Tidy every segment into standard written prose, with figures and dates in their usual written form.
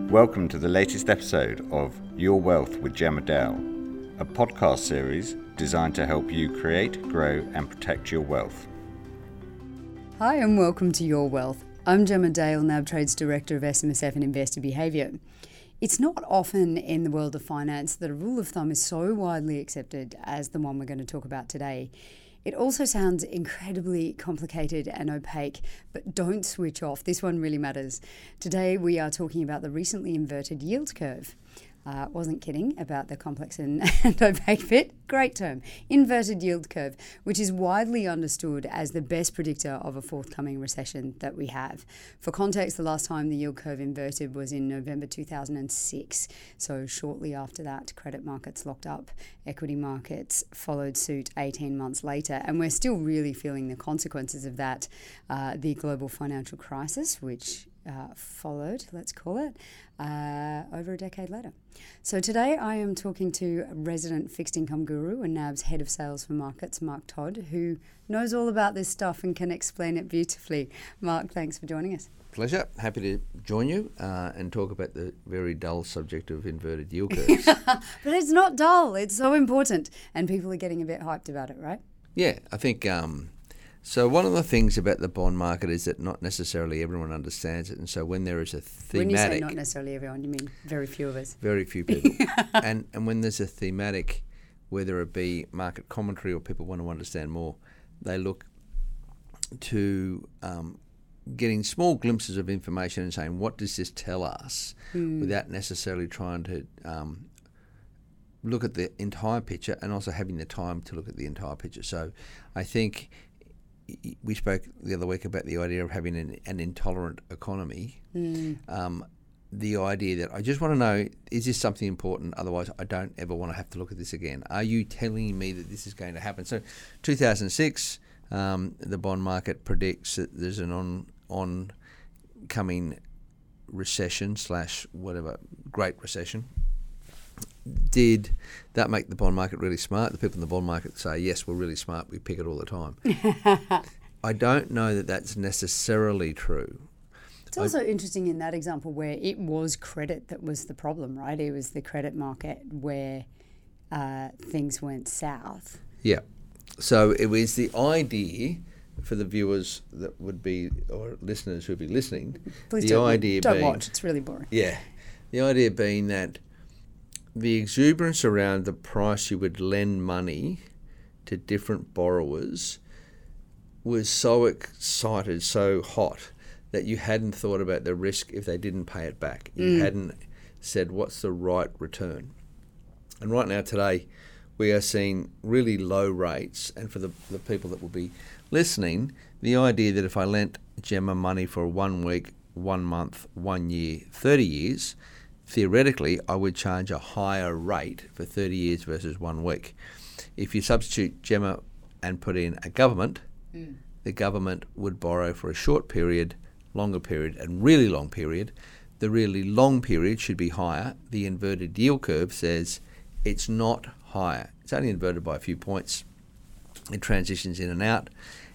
Welcome to the latest episode of Your Wealth with Gemma Dale, a podcast series designed to help you create, grow and protect your wealth. Hi and welcome to Your Wealth. I'm Gemma Dale, NAB Trades Director of SMSF and Investor Behaviour. It's not often in the world of finance that a rule of thumb is so widely accepted as the one we're going to talk about today. It also sounds incredibly complicated and opaque, but don't switch off. This one really matters. Today we are talking about the recently inverted yield curve. Wasn't kidding about the complex and opaque bit. Great term. Inverted yield curve, which is widely understood as the best predictor of a forthcoming recession that we have. For context, the last time the yield curve inverted was in November 2006. So shortly after that, credit markets locked up. Equity markets followed suit 18 months later. And we're still really feeling the consequences of that. The global financial crisis, which followed, let's call it, over a decade later. So today I am talking to resident fixed income guru and NAB's head of sales for markets, Mark Todd, who knows all about this stuff and can explain it beautifully. Mark, thanks for joining us. Pleasure. Happy to join you and talk about the very dull subject of inverted yield curves. But it's not dull. It's so important. And people are getting a bit hyped about it, right? Yeah, I think so. One of the things about the bond market is that not necessarily everyone understands it. And so when there is a thematic... When you say not necessarily everyone, you mean very few of us. Very few people. and when there's a thematic, whether it be market commentary or people want to understand more, they look to getting small glimpses of information and saying, what does this tell us, without necessarily trying to look at the entire picture and also having the time to look at the entire picture. So I think we spoke the other week about the idea of having an intolerant economy. The idea that I just want to know, is this something important? Otherwise, I don't ever want to have to look at this again. Are you telling me that this is going to happen? So 2006, the bond market predicts that there's an oncoming recession / whatever, great recession. Did that make the bond market really smart? The people in the bond market say, yes, we're really smart, we pick it all the time. I don't know that that's necessarily true. It's also interesting in that example where it was credit that was the problem, right? It was the credit market where things went south. Yeah. So it was the idea for the viewers that would be, or listeners who would be listening. Please don't watch, it's really boring. Yeah. The idea being that the exuberance around the price you would lend money to different borrowers was so excited, so hot, that you hadn't thought about the risk if they didn't pay it back. You hadn't said, what's the right return? And right now, today, we are seeing really low rates. And for the people that will be listening, the idea that if I lent Gemma money for 1 week, 1 month, 1 year, 30 years, theoretically, I would charge a higher rate for 30 years versus 1 week. If you substitute Gemma and put in a government, the government would borrow for a short period, longer period, and really long period. The really long period should be higher. The inverted yield curve says it's not higher. It's only inverted by a few points. It transitions in and out.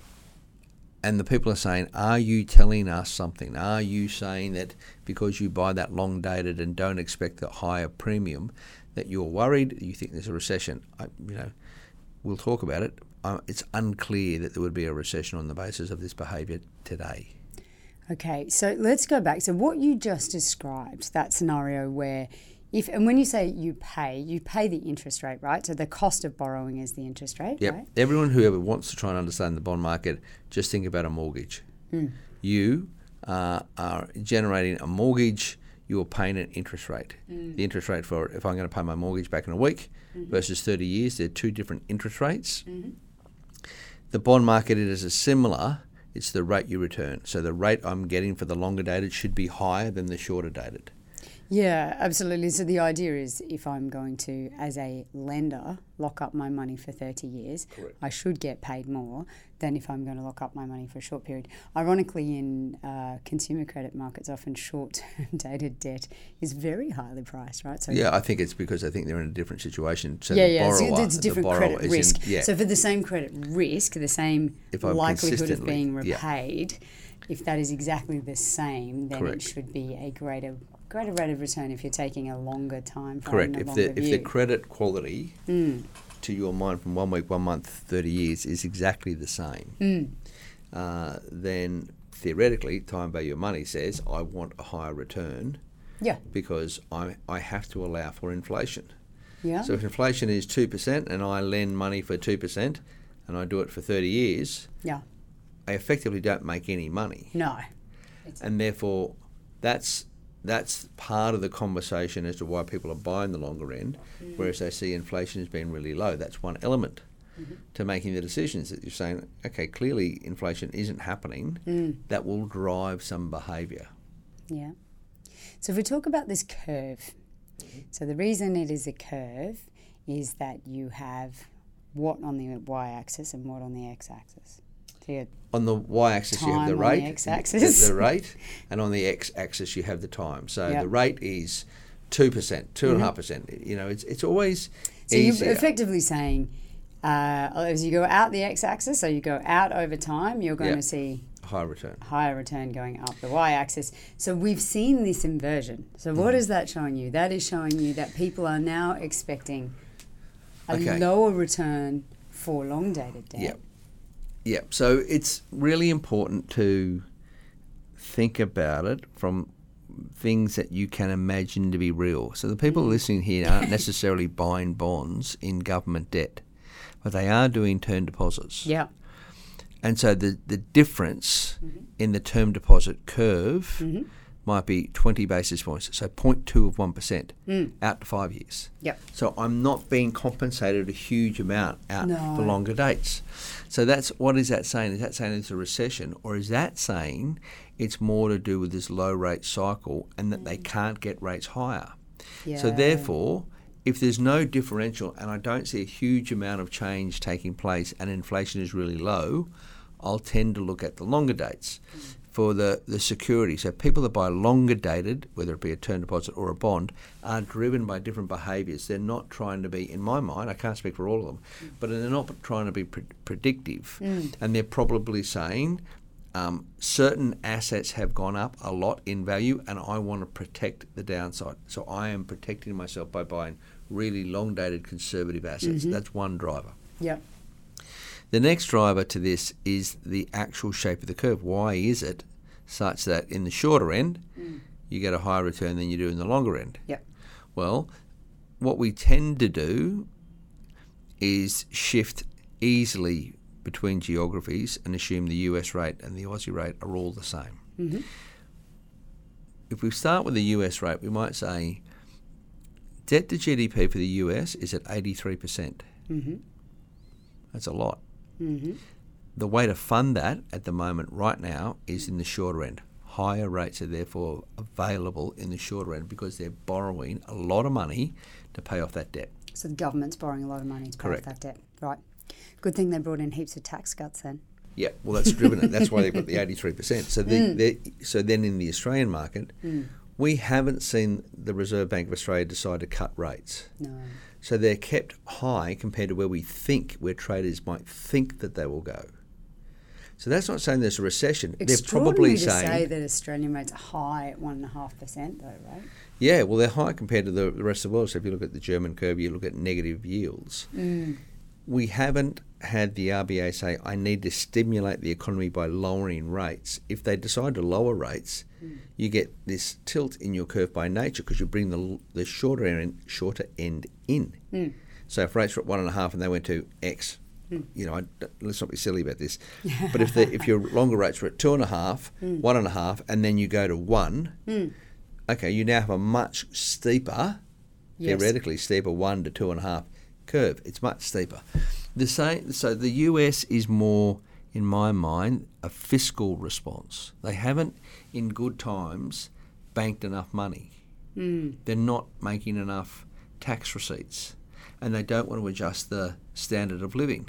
And the people are saying, are you telling us something? Are you saying that because you buy that long dated and don't expect a higher premium, that you're worried, you think there's a recession? We'll talk about it. It's unclear that there would be a recession on the basis of this behaviour today. Okay, so let's go back. So what you just described, that scenario where and when you say you pay the interest rate, right? So the cost of borrowing is the interest rate, yep. Right? Everyone who ever wants to try and understand the bond market, just think about a mortgage. You are generating a mortgage, you're paying an interest rate. The interest rate for if I'm going to pay my mortgage back in a week versus 30 years, they're two different interest rates. The bond market is a similar, it's the rate you return. So the rate I'm getting for the longer dated should be higher than the shorter dated. Yeah, absolutely. So the idea is if I'm going to, as a lender, lock up my money for 30 years, correct, I should get paid more than if I'm going to lock up my money for a short period. Ironically, in consumer credit markets, often short-term dated debt is very highly priced, right? So yeah, I think it's because I think they're in a different situation. So so it's a different credit risk. Yeah. So for the same credit risk, the same likelihood of being repaid, if that is exactly the same, then correct, it should be a greater Greater rate of return if you're taking a longer time frame. Correct. And a longer If view. the credit quality to your mind from 1 week, 1 month, 30 years is exactly the same, then theoretically, time value of money says I want a higher return because I have to allow for inflation. Yeah. So if inflation is 2% and I lend money for 2% and I do it for 30 years, I effectively don't make any money. No. And therefore, that's part of the conversation as to why people are buying the longer end, whereas they see inflation has been really low. That's one element to making the decisions that you're saying, okay, clearly inflation isn't happening. That will drive some behaviour. Yeah. So if we talk about this curve, so the reason it is a curve is that you have what on the y-axis and what on the x-axis. So on the y-axis you have the time on rate, the x-axis. the rate, and on the x-axis you have the time. So Yep. the rate is 2%, 2.5%. You know, it's always So easier. you're effectively saying, as you go out the x-axis, so you go out over time, you're going Yep. to see Higher return. higher return going up the y-axis. So we've seen this inversion. So what is that showing you? That is showing you that people are now expecting a lower return for long-dated debt. Yep. Yep. So it's really important to think about it from things that you can imagine to be real. So the people listening here aren't necessarily buying bonds in government debt, but they are doing term deposits. Yeah. And so the difference in the term deposit curve might be 20 basis points, so 0.2 of 1% out to 5 years. Yep. So I'm not being compensated a huge amount out No. for longer dates. So what is that saying? Is that saying it's a recession, or is that saying it's more to do with this low rate cycle and that they can't get rates higher? Yeah. So therefore, if there's no differential and I don't see a huge amount of change taking place and inflation is really low, I'll tend to look at the longer dates for the security. So people that buy longer dated, whether it be a term deposit or a bond, are driven by different behaviours. They're not trying to be, in my mind, I can't speak for all of them, but they're not trying to be predictive. And they're probably saying certain assets have gone up a lot in value and I want to protect the downside. So I am protecting myself by buying really long dated conservative assets. That's one driver. Yep. The next driver to this is the actual shape of the curve. Why is it such that in the shorter end, you get a higher return than you do in the longer end? Yep. Well, what we tend to do is shift easily between geographies and assume the US rate and the Aussie rate are all the same. If we start with the US rate, we might say debt to GDP for the US is at 83%. That's a lot. The way to fund that at the moment right now is in the shorter end. Higher rates are therefore available in the shorter end because they're borrowing a lot of money to pay off that debt. So the government's borrowing a lot of money to pay off Correct. that debt. Right. Good thing they brought in heaps of tax cuts then. Yeah, well, that's driven it. That's why they've got the 83%. So then in the Australian market, we haven't seen the Reserve Bank of Australia decide to cut rates. No. So they're kept high compared to where traders might think that they will go. So that's not saying there's a recession. They're probably Extraordinary to say saying, that Australian rates are high at 1.5% though, right? yeah, well, they're high compared to the rest of the world. So if you look at the German curve, you look at negative yields. We haven't had the RBA say, I need to stimulate the economy by lowering rates. If they decide to lower rates, you get this tilt in your curve by nature because you bring the shorter end in. So if rates were at 1.5 and they went to X, let's not be silly about this. But if your longer rates were at 2.5, 1.5, and then you go to 1, okay, you now have a much steeper, theoretically steeper 1 to 2.5 curve. It's much steeper. So the US is more, in my mind, a fiscal response. They haven't, in good times, banked enough money. They're not making enough tax receipts, and they don't want to adjust the standard of living.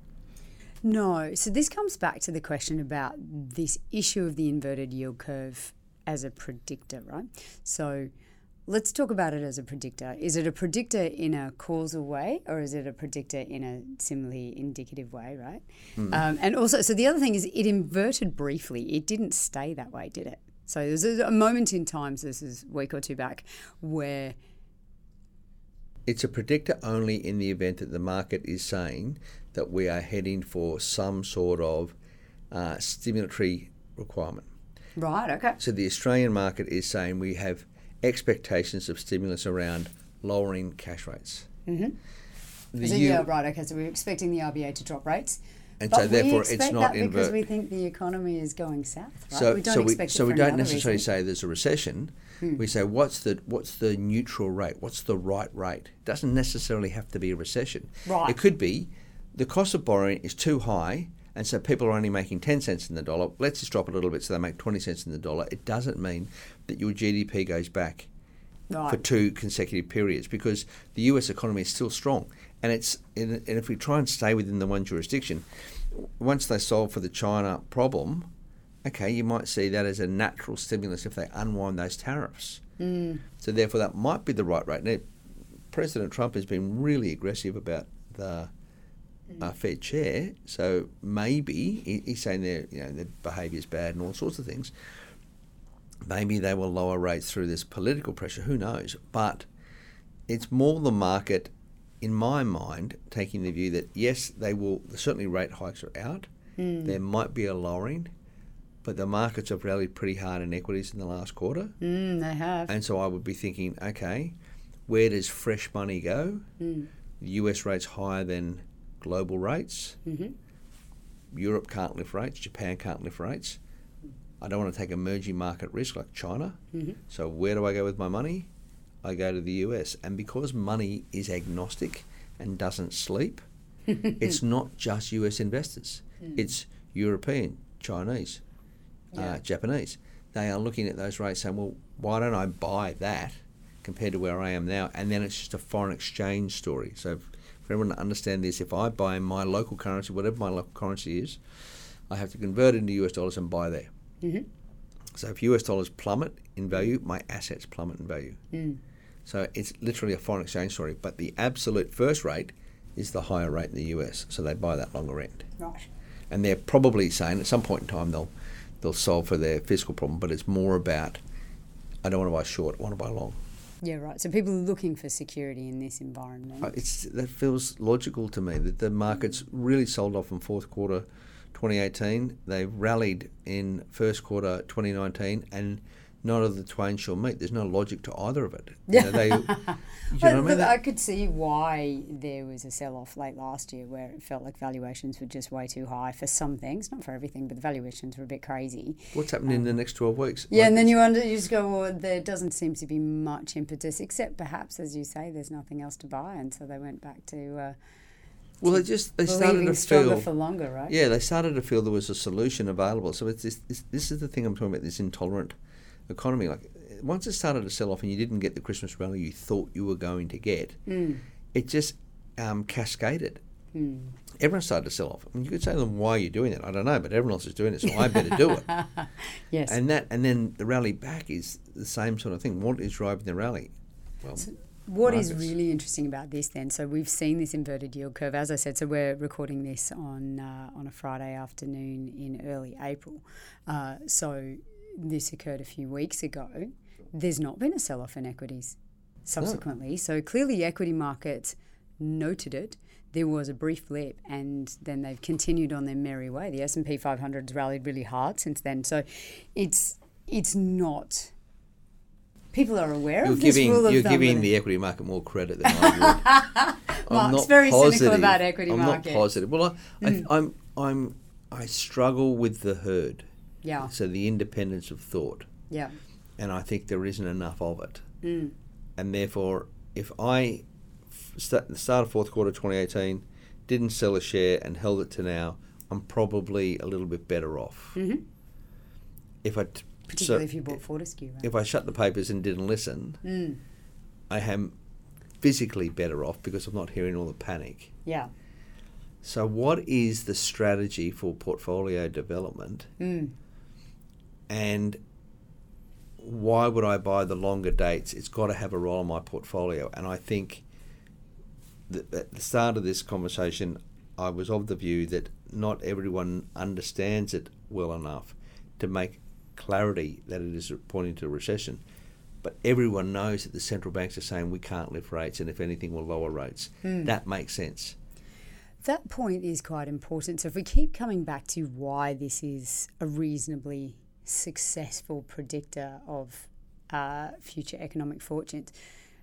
No. So this comes back to the question about this issue of the inverted yield curve as a predictor, right? So let's talk about it as a predictor. Is it a predictor in a causal way or is it a predictor in a similarly indicative way, right? And also, so the other thing is it inverted briefly. It didn't stay that way, did it? So there's a moment in time, so this is a week or two back, where it's a predictor only in the event that the market is saying that we are heading for some sort of stimulatory requirement. right, okay. So the Australian market is saying we have expectations of stimulus around lowering cash rates. Mm-hmm. So right, okay. So we're expecting the RBA to drop rates. And but so therefore we it's not because we think the economy is going south, right? So we don't expect it for we any don't other necessarily reason. say there's a recession. We say what's the neutral rate? What's the right rate? It doesn't necessarily have to be a recession. Right. It could be the cost of borrowing is too high, and so people are only making 10 cents in the dollar. Let's just drop it a little bit so they make 20 cents in the dollar. It doesn't mean that your GDP goes back for 2 consecutive periods, because the US economy is still strong. And if we try and stay within the one jurisdiction, once they solve for the China problem, okay, you might see that as a natural stimulus if they unwind those tariffs. So therefore that might be the right rate. Now, President Trump has been really aggressive about the Fed chair, so maybe he's saying their behaviour is bad and all sorts of things. Maybe they will lower rates through this political pressure. Who knows? But it's more the market, in my mind, taking the view that yes, they will. Certainly, rate hikes are out. There might be a lowering, but the markets have rallied pretty hard in equities in the last quarter. They have. And so I would be thinking, okay, where does fresh money go? The US rate's higher than global rates. Europe can't lift rates. Japan can't lift rates. I don't want to take emerging market risk like China. So where do I go with my money? I go to the US. And because money is agnostic and doesn't sleep, it's not just US investors. It's European, Chinese, Japanese. They are looking at those rates saying, well, why don't I buy that compared to where I am now? And then it's just a foreign exchange story. So for everyone to understand this, if I buy in my local currency, whatever my local currency is, I have to convert it into US dollars and buy there. So if US dollars plummet in value, my assets plummet in value. So it's literally a foreign exchange story. But the absolute first rate is the higher rate in the US. So they buy that longer end. Right. And they're probably saying at some point in time they'll solve for their fiscal problem. But it's more about, I don't want to buy short, I want to buy long. Yeah, right. So people are looking for security in this environment. That feels logical to me, that the market's really sold off in fourth quarter 2018. They rallied in first quarter 2019, and none of the twain shall meet. There's no logic to either of it. I could see why there was a sell-off late last year where it felt like valuations were just way too high for some things, not for everything, but the valuations were a bit crazy. What's happening in the next 12 weeks? Yeah, and then you just go, well, there doesn't seem to be much impetus, except perhaps, as you say, there's nothing else to buy, and so they went back to... they started to stronger feel for longer, right? Yeah, they started to feel there was a solution available. So it's this is the thing I'm talking about, this intolerant economy. Like once it started to sell off and you didn't get the Christmas rally you thought you were going to get, it just cascaded. Everyone started to sell off. I mean, you could say to them, why are you doing it? I don't know, but everyone else is doing it, so I better do it. Yes. And then the rally back is the same sort of thing. What is driving the rally? Well, what is really interesting about this then, so we've seen this inverted yield curve, as I said, so we're recording this on a Friday afternoon in early April. So this occurred a few weeks ago. There's not been a sell-off in equities subsequently. So clearly equity markets noted it. There was a brief blip and then they've continued on their merry way. The S&P 500 has rallied really hard since then. So it's not... People are aware of this rule of thumb. You're giving the equity market more credit than I would. Mark's very cynical about equity markets. I'm not positive. Well, I struggle with the herd. Yeah. So the independence of thought. Yeah. And I think there isn't enough of it. And therefore, if I the start of fourth quarter 2018 didn't sell a share and held it to now, I'm probably a little bit better off. Particularly if you bought Fortescue. Right? If I shut the papers and didn't listen, I am physically better off because I'm not hearing all the panic. Yeah. So what is the strategy for portfolio development? And why would I buy the longer dates? It's got to have a role in my portfolio. And I think that at the start of this conversation, I was of the view that not everyone understands it well enough to make clarity that it is pointing to a recession. But everyone knows that the central banks are saying we can't lift rates, and if anything, we'll lower rates. That makes sense. That point is quite important. So if we keep coming back to why this is a reasonably successful predictor of future economic fortunes,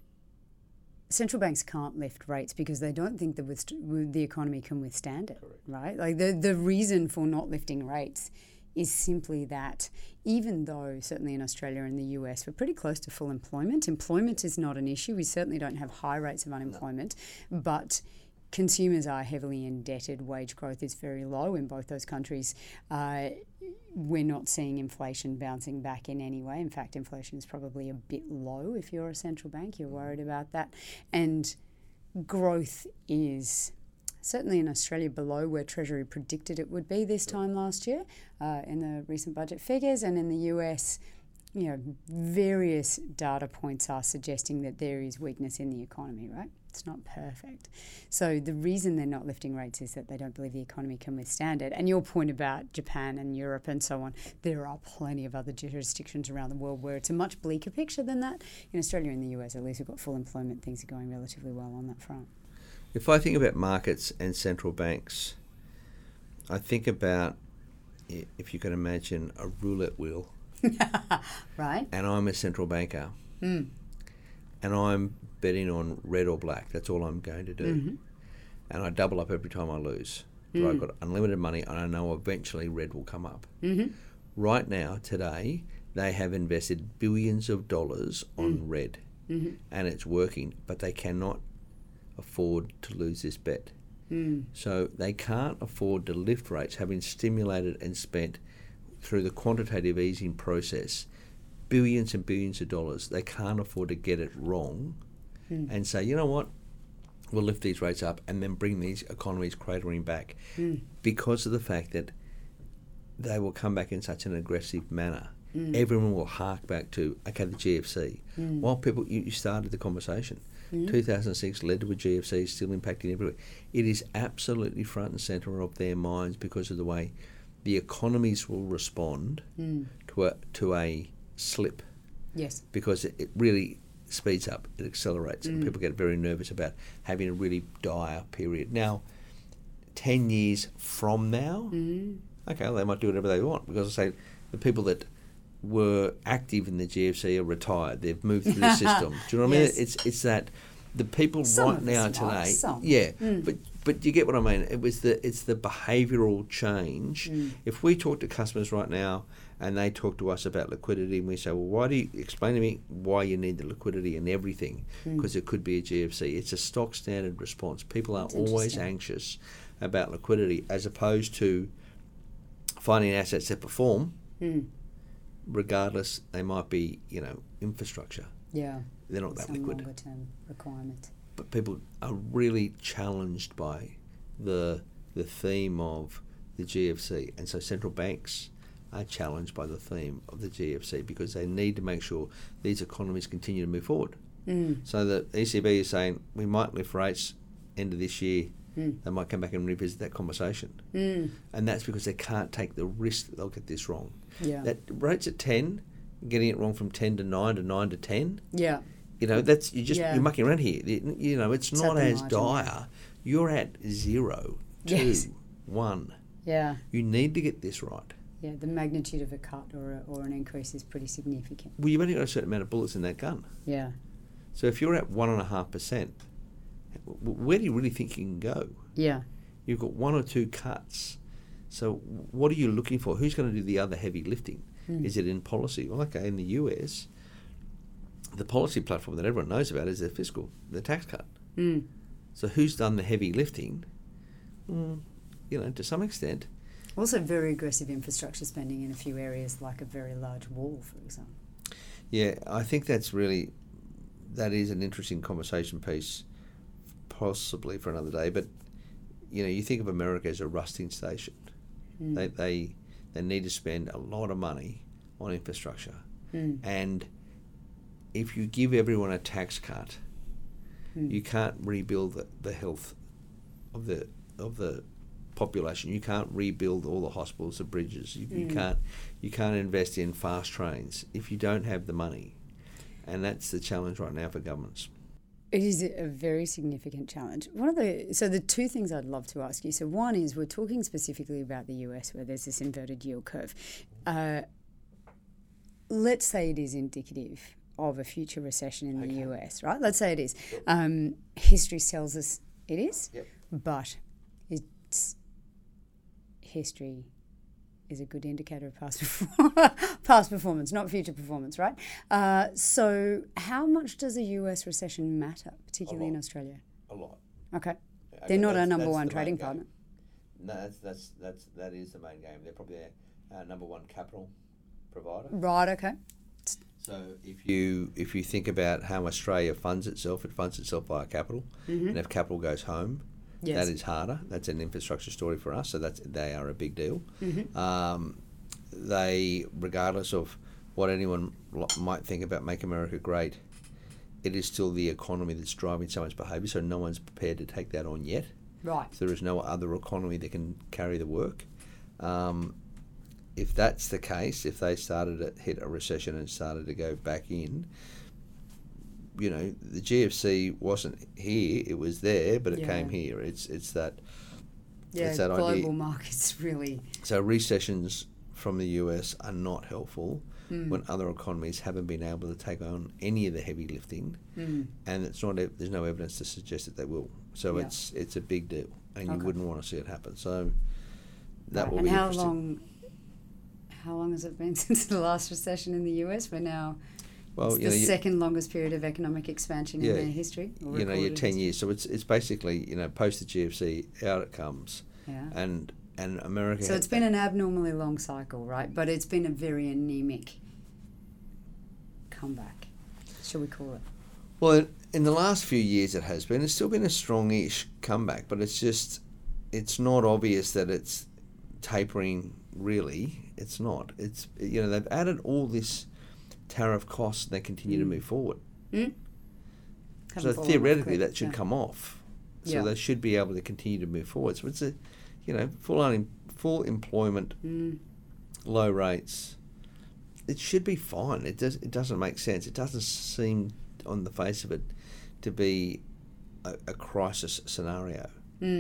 central banks can't lift rates because they don't think the economy can withstand it. Correct. Right? Like the reason for not lifting rates is simply that even though certainly in Australia and the US we're pretty close to full employment is not an issue. We certainly don't have high rates of unemployment, but consumers are heavily indebted. Wage growth is very low in both those countries. We're not seeing inflation bouncing back in any way. In fact, inflation is probably a bit low if you're a central bank. You're worried about that. And growth is certainly in Australia below where Treasury predicted it would be this time last year in the recent budget figures. And in the US, various data points are suggesting that there is weakness in the economy, right? It's not perfect. So the reason they're not lifting rates is that they don't believe the economy can withstand it. And your point about Japan and Europe and so on, there are plenty of other jurisdictions around the world where it's a much bleaker picture than that. In Australia and the US, at least we've got full employment. Things are going relatively well on that front. If I think about markets and central banks, I think about, if you can imagine, a roulette wheel. Right. And I'm a central banker. And I'm betting on red or black. That's all I'm going to do. Mm-hmm. And I double up every time I lose. But I've got unlimited money and I know eventually red will come up. Mm-hmm. Right now, today, they have invested billions of dollars on red. Mm-hmm. And it's working, but they cannot afford to lose this bet. So they can't afford to lift rates, having stimulated and spent through the quantitative easing process billions and billions of dollars. They can't afford to get it wrong and say, you know what, we'll lift these rates up and then bring these economies cratering back because of the fact that they will come back in such an aggressive manner. Everyone will hark back to, okay, the GFC. While people, you started the conversation. 2006 led to a GFC, still impacting everywhere. It is absolutely front and centre of their minds because of the way the economies will respond to a slip. Yes. Because it really speeds up, it accelerates, and people get very nervous about having a really dire period. Now, 10 years from now, okay, well, they might do whatever they want because I say the people that were active in the GFC are retired. They've moved through the system. Do you know what I mean? It's that the people right now today, but you get what I mean. It's the behavioural change. If we talk to customers right now and they talk to us about liquidity and we say, well, why do you explain to me why you need the liquidity and everything? Because it could be a GFC. It's a stock standard response. People are always anxious about liquidity as opposed to finding assets that perform. Regardless, they might be, infrastructure. Yeah. They're not that liquid. Longer term requirement. But people are really challenged by the theme of the GFC. And so central banks are challenged by the theme of the GFC because they need to make sure these economies continue to move forward. So the ECB is saying we might lift rates end of this year. They might come back and revisit that conversation. And that's because they can't take the risk that they'll get this wrong. Yeah. That rates at 10, getting it wrong from 10 to 9 to 9 to 10. Yeah. That's you're mucking around here. It's not as dire. You're at 0, 2, 1. Yeah. You need to get this right. Yeah, the magnitude of a cut or an increase is pretty significant. Well, you've only got a certain amount of bullets in that gun. Yeah. So if you're at 1.5%, where do you really think you can go? Yeah. You've got 1 or 2 cuts. So what are you looking for? Who's going to do the other heavy lifting? Is it in policy? Well, okay, in the US, the policy platform that everyone knows about is the tax cut. So who's done the heavy lifting? To some extent. Also very aggressive infrastructure spending in a few areas, like a very large wall, for example. Yeah, I think that is an interesting conversation piece, possibly for another day. But, you think of America as a rusting station. They need to spend a lot of money on infrastructure. And if you give everyone a tax cut, you can't rebuild the health of the population. You can't rebuild all the hospitals, the bridges. You can't invest in fast trains if you don't have the money, and that's the challenge right now for governments. It is a very significant challenge. So the two things I'd love to ask you. So one is, we're talking specifically about the US, where there's this inverted yield curve. Let's say it is indicative of a future recession in the US, right? Let's say it is. History tells us it is, but history is a good indicator of past performance, not future performance, right? So how much does a US recession matter, particularly in Australia? A lot. Okay. They're not our number one trading partner. No, that is the main game. They're probably our number one capital provider. Right, okay. So if you think about how Australia funds itself, it funds itself via capital. Mm-hmm. And if capital goes home, that is harder. That's an infrastructure story for us. So they are a big deal. Mm-hmm. They, regardless of what anyone might think about Make America Great, it is still the economy that's driving so much behaviour. So no one's prepared to take that on yet. Right. So there is no other economy that can carry the work. If that's the case, if they started to hit a recession and started to go back in, the GFC wasn't here; it was there, but it came here. It's that. Yeah, it's that global idea. Markets really. So recessions from the US are not helpful when other economies haven't been able to take on any of the heavy lifting, and it's not. There's no evidence to suggest that they will. So it's a big deal, and you wouldn't want to see it happen. So that will be interesting. How long has it been since the last recession in the US? We're now it's the second longest period of economic expansion in their history. You're 10 years. So it's basically, post the GFC, out it comes. Yeah. And America... So it's been an abnormally long cycle, right? But it's been a very anemic comeback, shall we call it? Well, in the last few years it has been. It's still been a strong-ish comeback, but it's not obvious that it's tapering, really. It's not. It's they've added all this tariff costs and they continue to move forward. So theoretically that should come off. So they should be able to continue to move forward. So it's a full employment, low rates. It should be fine. It doesn't make sense. It doesn't seem on the face of it to be a crisis scenario.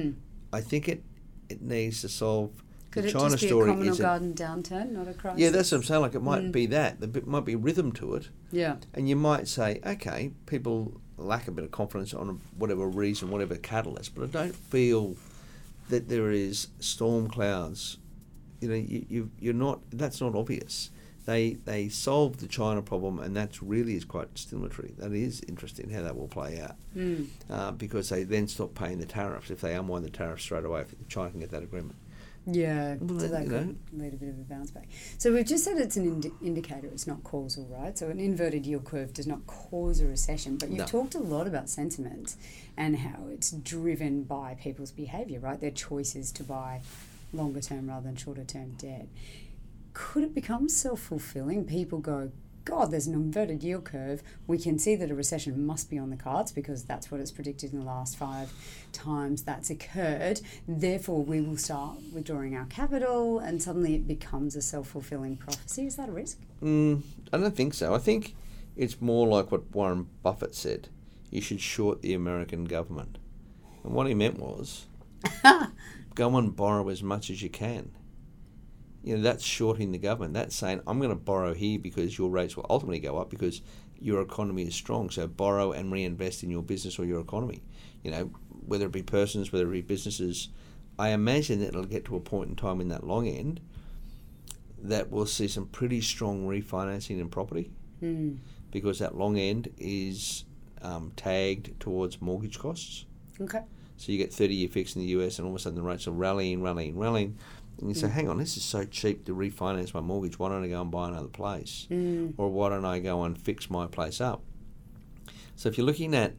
I think it needs to solve. Could it just be a common or garden downturn, not a crisis? Yeah, that's what I'm saying. Like, it might be that. There might be rhythm to it. Yeah. And you might say, okay, people lack a bit of confidence on whatever reason, whatever catalyst, but I don't feel that there is storm clouds. You're not. That's not obvious. They solved the China problem, and that really is quite stimulatory. That is interesting how that will play out, because they then stop paying the tariffs if they unwind the tariffs straight away. If China can get that agreement. Yeah, so that could lead a bit of a bounce back. So we've just said it's an indicator, it's not causal, right? So an inverted yield curve does not cause a recession, but you've talked a lot about sentiment and how it's driven by people's behaviour, right? Their choices to buy longer term rather than shorter term debt. Could it become self-fulfilling? People go, God, there's an inverted yield curve. We can see that a recession must be on the cards because that's what it's predicted in the last 5 times that's occurred. Therefore, we will start withdrawing our capital and suddenly it becomes a self-fulfilling prophecy. Is that a risk? I don't think so. I think it's more like what Warren Buffett said. You should short the American government. And what he meant was, go and borrow as much as you can. That's shorting the government. That's saying, I'm going to borrow here because your rates will ultimately go up because your economy is strong. So borrow and reinvest in your business or your economy. Whether it be persons, whether it be businesses. I imagine that it'll get to a point in time in that long end that we'll see some pretty strong refinancing in property because that long end is tagged towards mortgage costs. Okay. So you get 30-year fixed in the US and all of a sudden the rates are rallying. And you say, hang on, this is so cheap to refinance my mortgage. Why don't I go and buy another place? Or why don't I go and fix my place up? So if you're looking at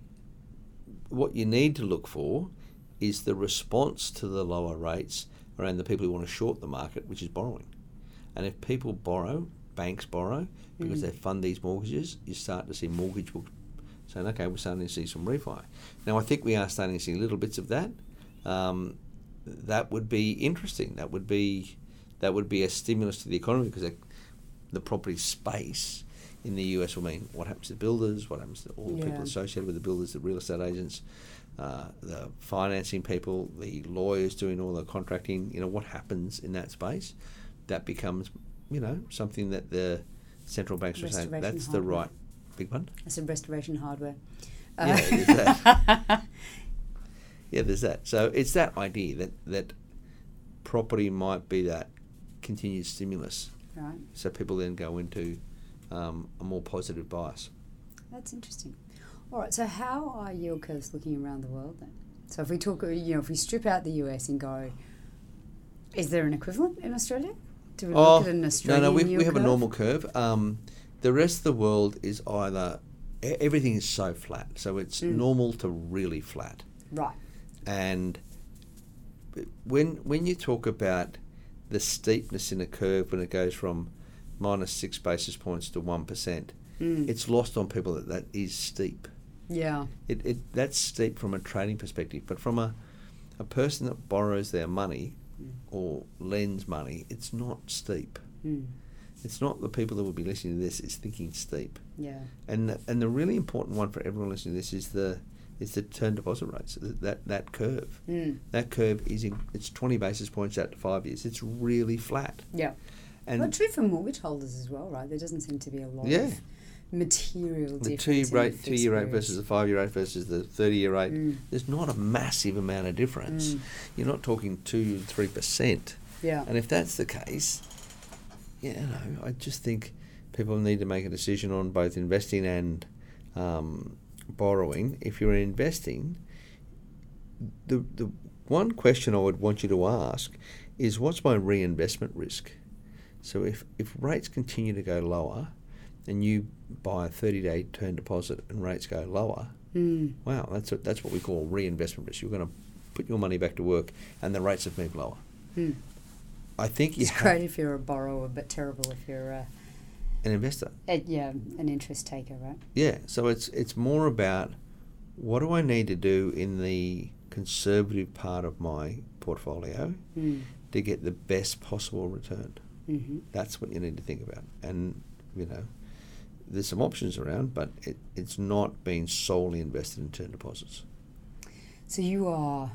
what you need to look for is the response to the lower rates around the people who want to short the market, which is borrowing. And if people borrow, banks borrow, because they fund these mortgages, you start to see mortgage books saying, okay, we're starting to see some refi. Now, I think we are starting to see little bits of that. that would be interesting. That would be a stimulus to the economy, because the property space in the US will mean what happens to builders, what happens to all the people associated with the builders, the real estate agents, the financing people, the lawyers doing all the contracting. What happens in that space? That becomes, something that the central banks are saying, that's hardware. The right big one. I said restoration hardware. Yeah, there's that. Yeah, there's that. So it's that idea that property might be that continued stimulus. Right. So people then go into a more positive bias. That's interesting. All right, so how are yield curves looking around the world then? So if we talk, if we strip out the US and go, is there an equivalent in Australia? Do we look at an Australian yield curve? We have a normal curve. The rest of the world is either, everything is so flat. So it's normal to really flat. Right. And when you talk about the steepness in a curve, when it goes from minus 6 basis points to 1%, it's lost on people that is steep. Yeah. That's steep from a trading perspective, but from a person that borrows their money or lends money, it's not steep. It's not the people that will be listening to this, it's thinking steep. Yeah. And the really important one for everyone listening to this is the term deposit rates, that curve. That curve it's 20 basis points out to 5 years. It's really flat. Yeah. And well, true for mortgage holders as well, right? There doesn't seem to be a lot of material difference. The 2-year rate versus the 5-year rate versus the 30-year rate, there's not a massive amount of difference. You're not talking 2-3%. Yeah. And if that's the case, I just think people need to make a decision on both investing and borrowing. If you're investing, the one question I would want you to ask is, what's my reinvestment risk? So if rates continue to go lower and you buy a 30-day term deposit and rates go lower, wow, that's what we call reinvestment risk. You're going to put your money back to work and the rates have moved lower. I think it's great if you're a borrower, but terrible if you're an investor. An interest taker, right? Yeah, so it's more about, what do I need to do in the conservative part of my portfolio to get the best possible return? That's what you need to think about. And, there's some options around, but it's not being solely invested in term deposits. So you are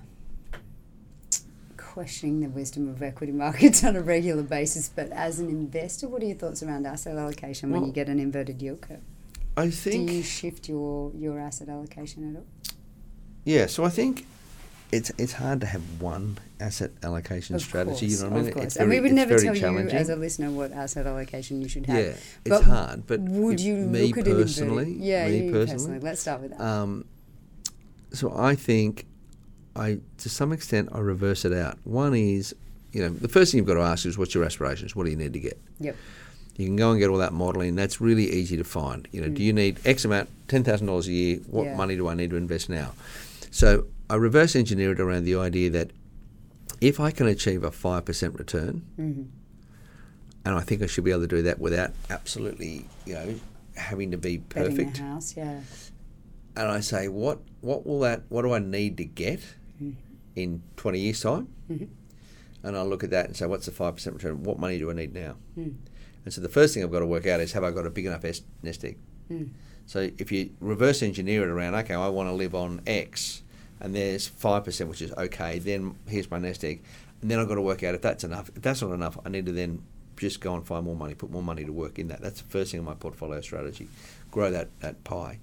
questioning the wisdom of equity markets on a regular basis, but as an investor, what are your thoughts around asset allocation when you get an inverted yield curve? I think... Do you shift your asset allocation at all? Yeah, so I think it's hard to have one asset allocation strategy. You know what I mean? Of course. And we would never tell you as a listener what asset allocation you should have. Yeah, it's hard. But would you look at it personally? Yeah, me personally. Let's start with that. So I think to some extent, I reverse it out. One is, the first thing you've got to ask is, what's your aspirations? What do you need to get? Yep. You can go and get all that modelling. That's really easy to find. Do you need X amount, $10,000 a year? What money do I need to invest now? So I reverse engineer it around the idea that if I can achieve a 5% return, and I think I should be able to do that without absolutely, having to be perfect. Betting the house, yeah. And I say, what do I need to get in 20 years' time? And I look at that and say, what's the 5% return? What money do I need now? And so the first thing I've got to work out is, have I got a big enough nest egg? So if you reverse engineer it around, okay, I want to live on X, and there's 5%, which is okay, then here's my nest egg. And then I've got to work out if that's enough. If that's not enough, I need to then just go and find more money, put more money to work in that. That's the first thing in my portfolio strategy, grow that pie.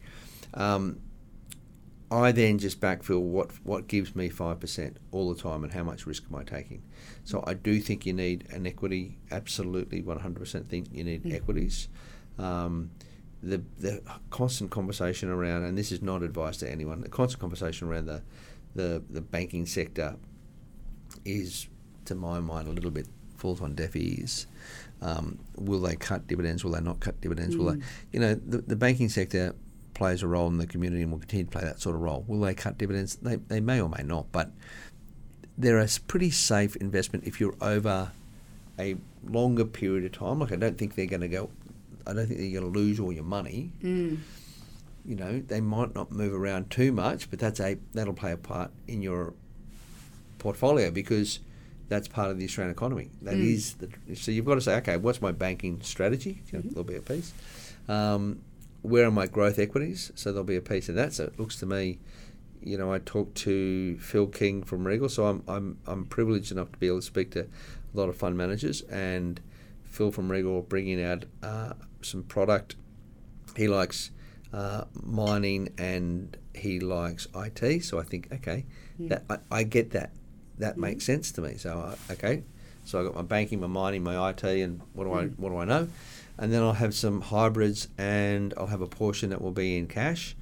I then just backfill what gives me 5% all the time and how much risk am I taking. So I do think you need an equity, absolutely 100% think you need equities. The constant conversation around, and this is not advice to anyone, the constant conversation around the banking sector is, to my mind, a little bit falls on deaf ears. Will they cut dividends? Will they not cut dividends? Will they? The banking sector plays a role in the community and will continue to play that sort of role. Will they cut dividends? They may or may not, but they're a pretty safe investment if you're over a longer period of time. Like, I don't think they're going to lose all your money. They might not move around too much, but that'll play a part in your portfolio, because that's part of the Australian economy. That is so you've got to say, okay, what's my banking strategy? There'll be a piece. Where are my growth equities? So there'll be a piece of that. So it looks to me, I talked to Phil King from Regal, so I'm privileged enough to be able to speak to a lot of fund managers, and Phil from Regal bringing out some product. He likes mining and he likes IT, so I think, okay, that I get that. That makes sense to me. So so I got my banking, my mining, my IT, and what do I know? And then I'll have some hybrids, and I'll have a portion that will be in cash,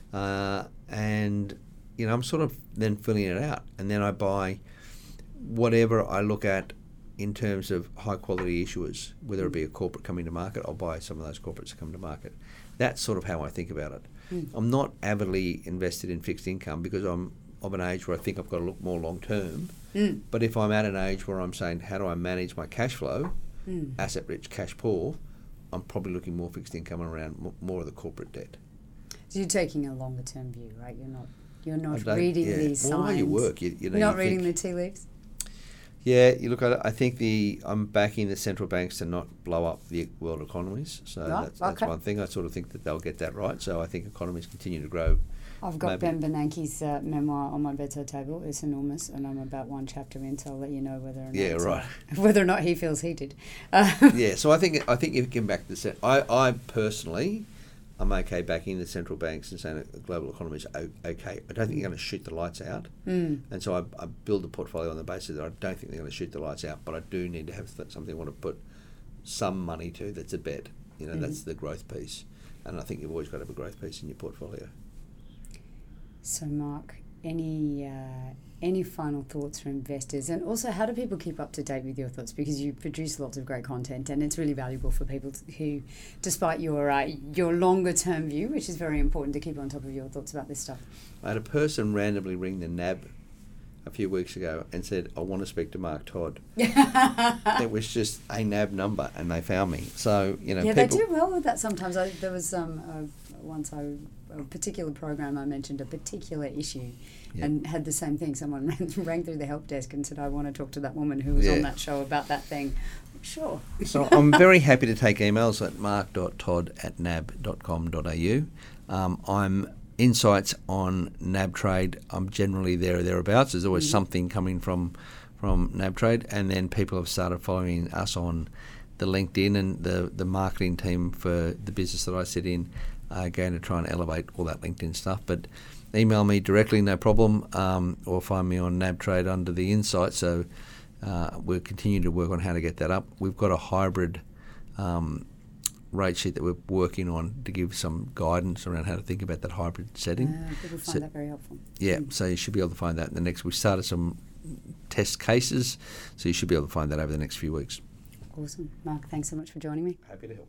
and I'm sort of then filling it out, and then I buy whatever I look at in terms of high quality issuers, whether it be a corporate coming to market. I'll buy some of those corporates that come to market. That's sort of how I think about it. I'm not avidly invested in fixed income because I'm of an age where I think I've got to look more long term. But if I'm at an age where I'm saying, how do I manage my cash flow, asset rich, cash poor, I'm probably looking more fixed income around more of the corporate debt. So you're taking a longer term view, right? You're not reading these signs. Well, the way you work, you're not reading the tea leaves. Yeah, you look. I think I'm backing the central banks to not blow up the world economies. So that's one thing. I sort of think that they'll get that right. So I think economies continue to grow. I've got Ben Bernanke's memoir on my bedside table. It's enormous, and I'm about one chapter in, so I'll let you know whether or not whether or not he feels he did. Yeah, so I think if you can back the I personally, I'm okay backing the central banks and saying that the global economy is okay. I don't think they're going to shoot the lights out, and so I build the portfolio on the basis that I don't think they're going to shoot the lights out, but I do need to have something I want to put some money to. That's a bet. That's the growth piece, and I think you've always got to have a growth piece in your portfolio. So, Mark, any final thoughts for investors? And also, how do people keep up to date with your thoughts? Because you produce lots of great content, and it's really valuable for people who, despite your longer term view, which is very important to keep on top of your thoughts about this stuff. I had a person randomly ring the NAB a few weeks ago and said, I want to speak to Mark Todd. It was just a NAB number, and they found me. So, people, they do well with that sometimes. There was once a particular program I mentioned a particular issue and had the same thing. Someone rang through the help desk and said, I want to talk to that woman who was on that show about that thing. Sure. So I'm very happy to take emails at mark.todd@nab.com.au. I'm insights on NAB Trade. I'm generally there or thereabouts. There's always something coming from NAB Trade, and then people have started following us on the LinkedIn, and the marketing team for the business that I sit in are going to try and elevate all that LinkedIn stuff. But email me directly, no problem, or find me on NAB Trade under the Insight. So we'll continue to work on how to get that up. We've got a hybrid rate sheet that we're working on to give some guidance around how to think about that hybrid setting. People find that very helpful. Yeah, so you should be able to find that in the next. We started some test cases, so you should be able to find that over the next few weeks. Awesome. Mark, thanks so much for joining me. Happy to help.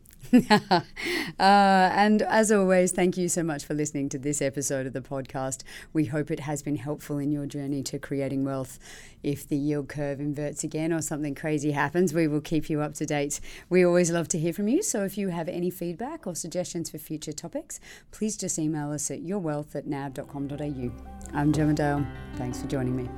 And as always, thank you so much for listening to this episode of the podcast. We hope it has been helpful in your journey to creating wealth. If the yield curve inverts again or something crazy happens, we will keep you up to date. We always love to hear from you, so if you have any feedback or suggestions for future topics, please just email us at yourwealth@nab.com.au. I'm Gemma Dale. Thanks for joining me.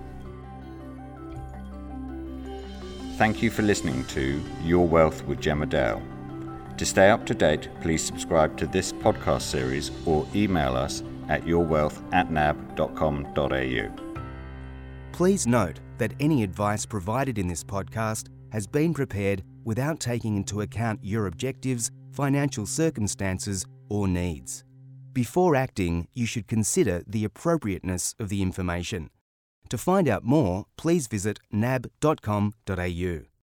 Thank you for listening to Your Wealth with Gemma Dale. To stay up to date, please subscribe to this podcast series or email us at yourwealth@nab.com.au. Please note that any advice provided in this podcast has been prepared without taking into account your objectives, financial circumstances, or needs. Before acting, you should consider the appropriateness of the information. To find out more, please visit nab.com.au.